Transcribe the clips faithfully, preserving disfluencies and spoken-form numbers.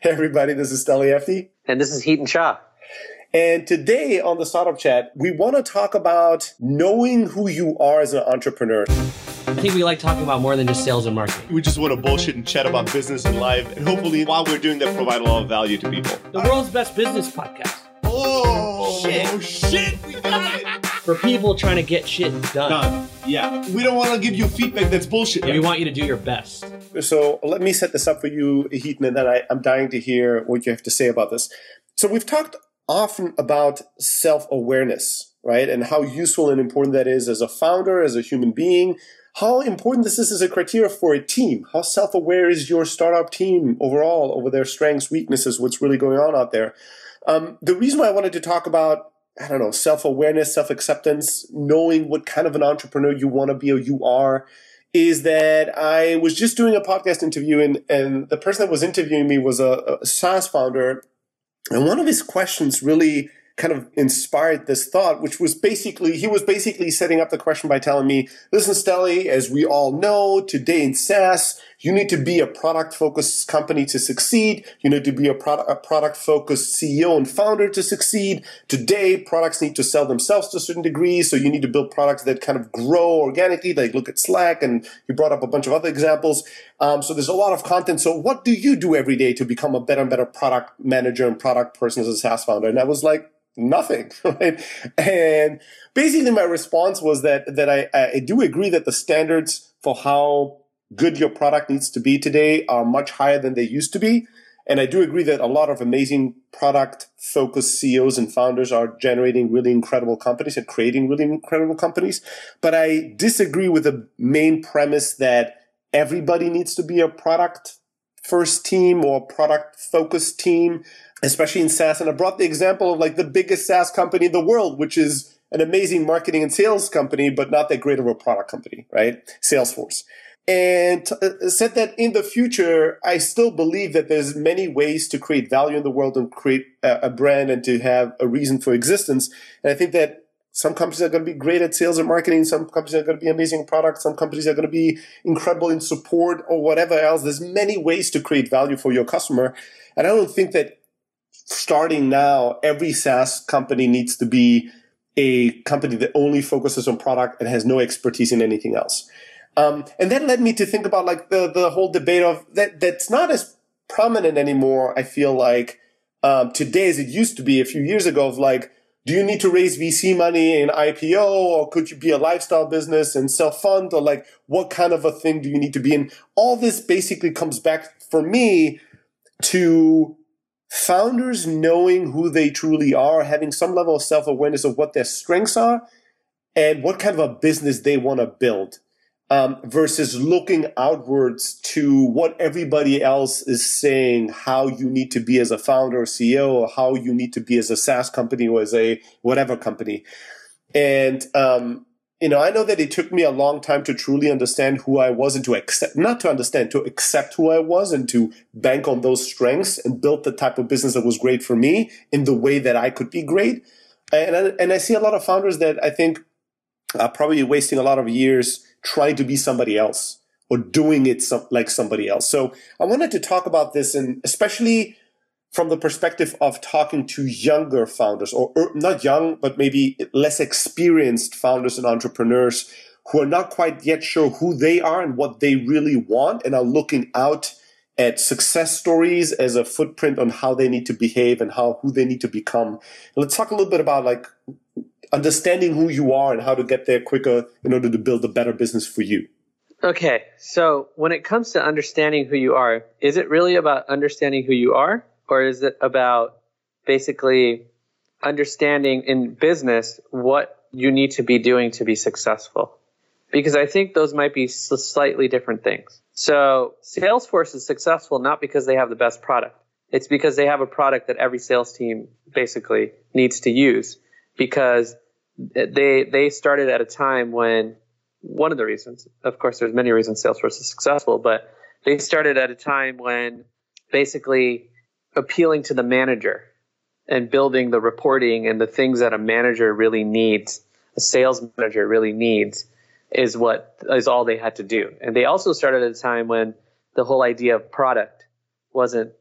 Hey everybody, this is Steli Efti. And this is Hiten Shah. And today on the Startup Chat, we want to talk about knowing who you are as an entrepreneur. I think we like talking about more than just sales and marketing. We just want to bullshit and chat about business and life. And hopefully, while we're doing that, provide a lot of value to people. The world's best business podcast. Oh, shit. Oh, shit. We got it. For people trying to get shit done. Done. Yeah. We don't want to give you feedback that's bullshit. We want you to do your best. So let me set this up for you, Hiten, and then I, I'm dying to hear what you have to say about this. So we've talked often about self-awareness, right? And how useful and important that is as a founder, as a human being. How important this is as a criteria for a team. How self-aware is your startup team overall over their strengths, weaknesses, what's really going on out there? Um, the reason why I wanted to talk about, I don't know, self-awareness, self-acceptance, knowing what kind of an entrepreneur you want to be or you are, is that I was just doing a podcast interview and, and the person that was interviewing me was a, a SaaS founder. And one of his questions really kind of inspired this thought, which was basically, he was basically setting up the question by telling me, listen, Steli, as we all know, today in SaaS, you need to be a product-focused company to succeed. You need to be a, product, a product-focused C E O and founder to succeed. Today, products need to sell themselves to a certain degree, so you need to build products that kind of grow organically. Like look at Slack, and you brought up a bunch of other examples. Um, so there's a lot of content. So what do you do every day to become a better and better product manager and product person as a SaaS founder? And I was like, nothing, right? And basically my response was that that I, I do agree that the standards for how good your product needs to be today are much higher than they used to be. And I do agree that a lot of amazing product-focused C E Os and founders are generating really incredible companies and creating really incredible companies. But I disagree with the main premise that everybody needs to be a product-first team or product-focused team, especially in SaaS. And I brought the example of like the biggest SaaS company in the world, which is an amazing marketing and sales company, but not that great of a product company, right? Salesforce. And uh, said that in the future, I still believe that there's many ways to create value in the world and create a, a brand and to have a reason for existence. And I think that some companies are going to be great at sales and marketing. Some companies are going to be amazing products. Some companies are going to be incredible in support or whatever else. There's many ways to create value for your customer. And I don't think that starting now, every SaaS company needs to be a company that only focuses on product and has no expertise in anything else. Um, and that led me to think about like the, the whole debate of that, that's not as prominent anymore. I feel like, um, today as it used to be a few years ago of like, do you need to raise V C money in I P O or could you be a lifestyle business and self-fund or like what kind of a thing do you need to be in? All this basically comes back for me to founders knowing who they truly are, having some level of self-awareness of what their strengths are and what kind of a business they want to build. Um, versus looking outwards to what everybody else is saying, how you need to be as a founder or C E O, or how you need to be as a SaaS company or as a whatever company. And, um, you know, I know that it took me a long time to truly understand who I was and to accept, not to understand, to accept who I was and to bank on those strengths and build the type of business that was great for me in the way that I could be great. And I, and I see a lot of founders that I think are probably wasting a lot of years trying to be somebody else or doing it some, like somebody else. So I wanted to talk about this, and especially from the perspective of talking to younger founders, or, or not young, but maybe less experienced founders and entrepreneurs who are not quite yet sure who they are and what they really want and are looking out at success stories as a footprint on how they need to behave and how who they need to become. And let's talk a little bit about like understanding who you are and how to get there quicker in order to build a better business for you. Okay, so when it comes to understanding who you are, is it really about understanding who you are, or is it about basically understanding in business what you need to be doing to be successful? Because I think those might be slightly different things. So Salesforce is successful not because they have the best product. It's because they have a product that every sales team basically needs to use, because they they started at a time when, one of the reasons, of course, there's many reasons Salesforce is successful, but they started at a time when basically appealing to the manager and building the reporting and the things that a manager really needs, a sales manager really needs, is what is all they had to do. And they also started at a time when the whole idea of product wasn't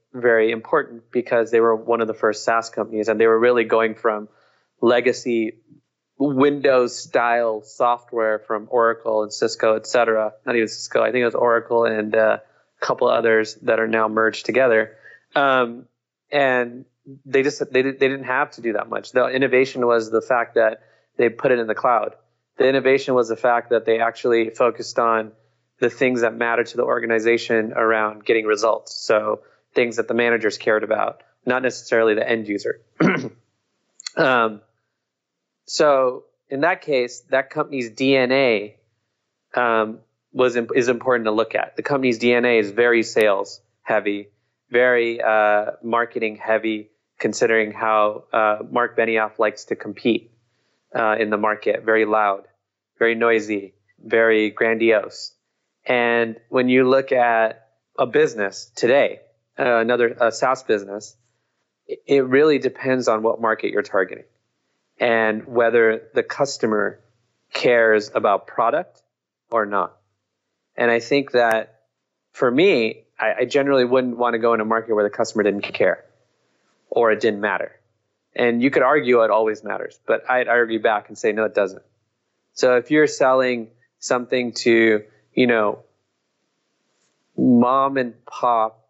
very important because they were one of the first SaaS companies, and they were really going from legacy Windows style software from Oracle and Cisco, et cetera. Not even Cisco, I think it was Oracle and uh, a couple others that are now merged together. Um, and they just they, they didn't have to do that much. The innovation was the fact that they put it in the cloud. The innovation was the fact that they actually focused on the things that matter to the organization around getting results. So things that the managers cared about, not necessarily the end user. um, so in that case, that company's D N A um, was is important to look at. The company's D N A is very sales heavy, very uh, marketing heavy, considering how uh, Mark Benioff likes to compete uh, in the market. Very loud, very noisy, very grandiose. And when you look at a business today, uh, another a SaaS business, it really depends on what market you're targeting and whether the customer cares about product or not. And I think that for me, I, I generally wouldn't want to go in a market where the customer didn't care or it didn't matter. And you could argue it always matters, but I'd argue back and say, no, it doesn't. So if you're selling something to, you know, mom and pop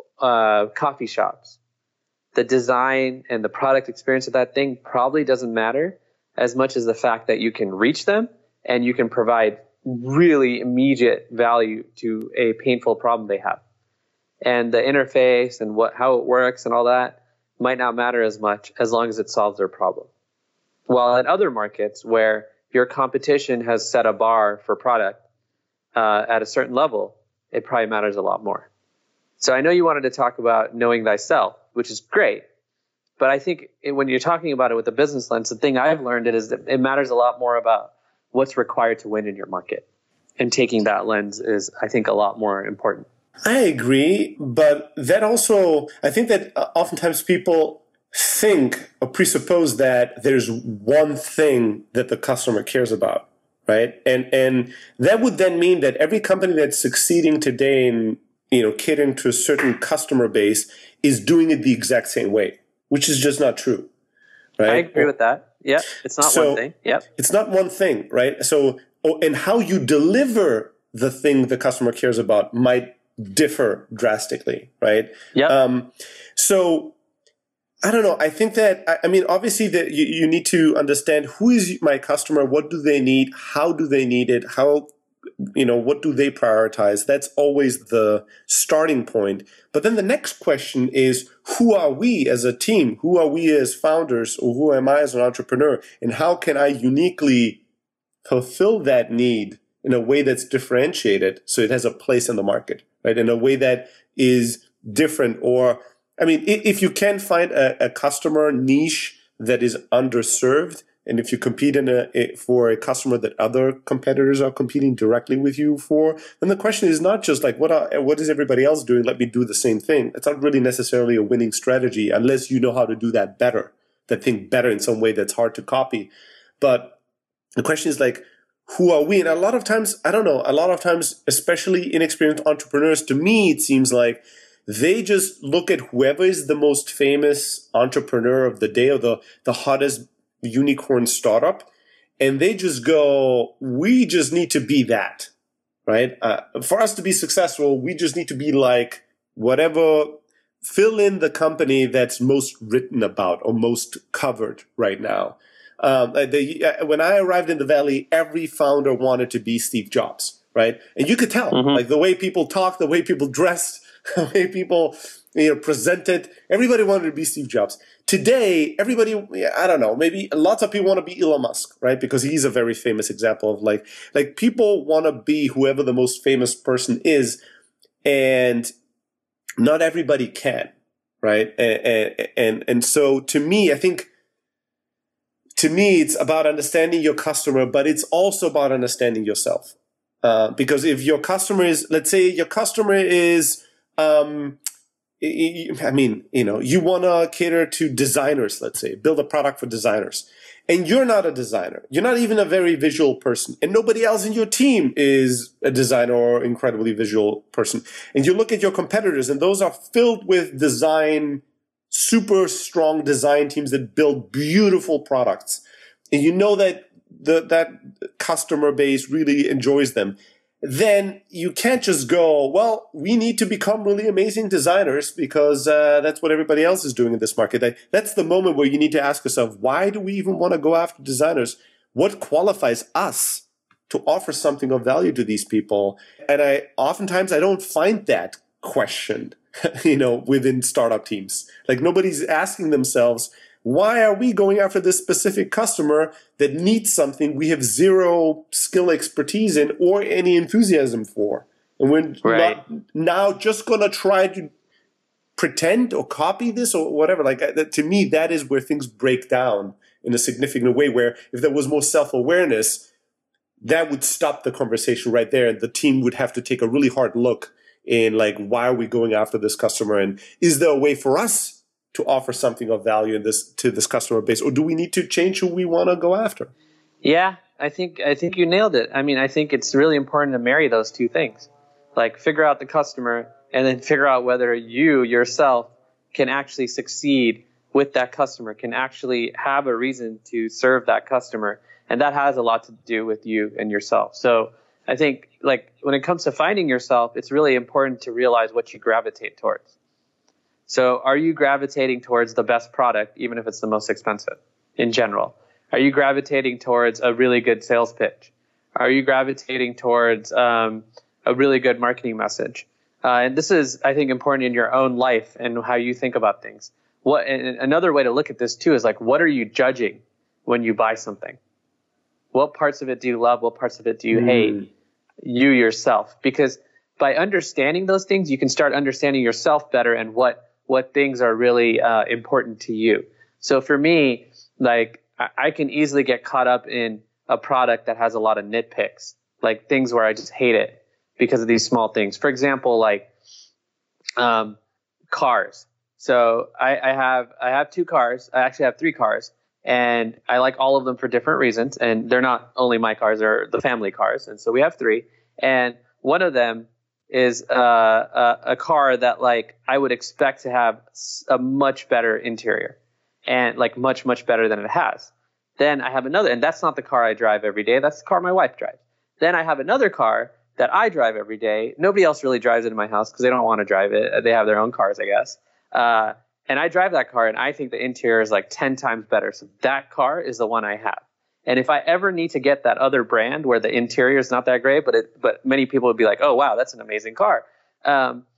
uh, coffee shops, the design and the product experience of that thing probably doesn't matter as much as the fact that you can reach them and you can provide really immediate value to a painful problem they have. And the interface and what how it works and all that might not matter as much as long as it solves their problem. While in other markets where your competition has set a bar for product uh, at a certain level, it probably matters a lot more. So I know you wanted to talk about knowing thyself, which is great. But I think it, when you're talking about it with a business lens, the thing I've learned it is that it matters a lot more about what's required to win in your market. And taking that lens is, I think, a lot more important. I agree, but that also, I think that oftentimes people think or presuppose that there's one thing that the customer cares about, right? And and that would then mean that every company that's succeeding today in, you know, catering to a certain customer base is doing it the exact same way, which is just not true, right? I agree with that. Yep, it's not so one thing. Yep, it's not one thing, right? So, oh, and how you deliver the thing the customer cares about might differ drastically, right? Yeah. Um, so I don't know. I think that, I, I mean, obviously that you, you need to understand who is my customer, what do they need, how do they need it, how, you know, what do they prioritize? That's always the starting point. But then the next question is, who are we as a team? Who are we as founders, or who am I as an entrepreneur? And how can I uniquely fulfill that need in a way that's differentiated so it has a place in the market, right? In a way that is different. Or, I mean, if you can find a, a customer niche that is underserved, and if you compete in a, for a customer that other competitors are competing directly with you for, then the question is not just like, what are, what is everybody else doing? Let me do the same thing. It's not really necessarily a winning strategy unless you know how to do that better, that thing better in some way that's hard to copy. But the question is like, who are we? And a lot of times, I don't know, a lot of times, especially inexperienced entrepreneurs, to me, it seems like they just look at whoever is the most famous entrepreneur of the day or the, the hottest unicorn startup, and they just go, we just need to be that, right? Uh, for us to be successful, we just need to be like whatever, fill in the company that's most written about or most covered right now. Um, they, uh, when I arrived in the Valley, every founder wanted to be Steve Jobs, right? And you could tell, mm-hmm. like the way people talked, the way people dressed, the way people, you know, presented. Everybody wanted to be Steve Jobs. Today, everybody, I don't know, maybe lots of people want to be Elon Musk, right? Because he's a very famous example of like, like people want to be whoever the most famous person is, and not everybody can, right? And and and, and so to me, I think. To me, it's about understanding your customer, but it's also about understanding yourself. Uh, because if your customer is, let's say your customer is, um, I mean, you know, you want to cater to designers, let's say, build a product for designers. And you're not a designer. You're not even a very visual person. And nobody else in your team is a designer or incredibly visual person. And you look at your competitors, and those are filled with design, super strong design teams that build beautiful products. And you know that the, that customer base really enjoys them. Then you can't just go, well, we need to become really amazing designers because uh, that's what everybody else is doing in this market. That, that's the moment where you need to ask yourself, why do we even want to go after designers? What qualifies us to offer something of value to these people? And I oftentimes I don't find that questioned, you know, within startup teams. Like nobody's asking themselves, why are we going after this specific customer that needs something we have zero skill expertise in or any enthusiasm for? And we're right. not now just going to try to pretend or copy this or whatever. Like that, to me, that is where things break down in a significant way, where if there was more self-awareness, that would stop the conversation right there. And the team would have to take a really hard look in like, why are we going after this customer? And is there a way for us to offer something of value in this to this customer base, or do we need to change who we want to go after? Yeah, I think I think you nailed it. I mean, I think it's really important to marry those two things, like figure out the customer and then figure out whether you yourself can actually succeed with that customer, can actually have a reason to serve that customer, and that has a lot to do with you and yourself. So I think like when it comes to finding yourself, it's really important to realize what you gravitate towards. So are you gravitating towards the best product, even if it's the most expensive in general? Are you gravitating towards a really good sales pitch? Are you gravitating towards um, a really good marketing message? Uh, and this is, I think, important in your own life and how you think about things. What and another way to look at this, too, is like, what are you judging when you buy something? What parts of it do you love? What parts of it do you mm. hate? You yourself. Because by understanding those things, you can start understanding yourself better and what what things are really uh, important to you. So for me, like I, I can easily get caught up in a product that has a lot of nitpicks, like things where I just hate it because of these small things. For example, like um, cars. So I, I have I have two cars. I actually have three cars, and I like all of them for different reasons. And they're not only my cars; they're the family cars. And so we have three. And one of them is uh, a, a car that like I would expect to have a much better interior and like much, much better than it has. Then I have another, and that's not the car I drive every day. That's the car my wife drives. Then I have another car that I drive every day. Nobody else really drives it in my house because they don't want to drive it. They have their own cars, I guess. Uh, and I drive that car, and I think the interior is like ten times better. So that car is the one I have. And if I ever need to get that other brand where the interior is not that great, but it, but many people would be like, oh, wow, that's an amazing car. Um,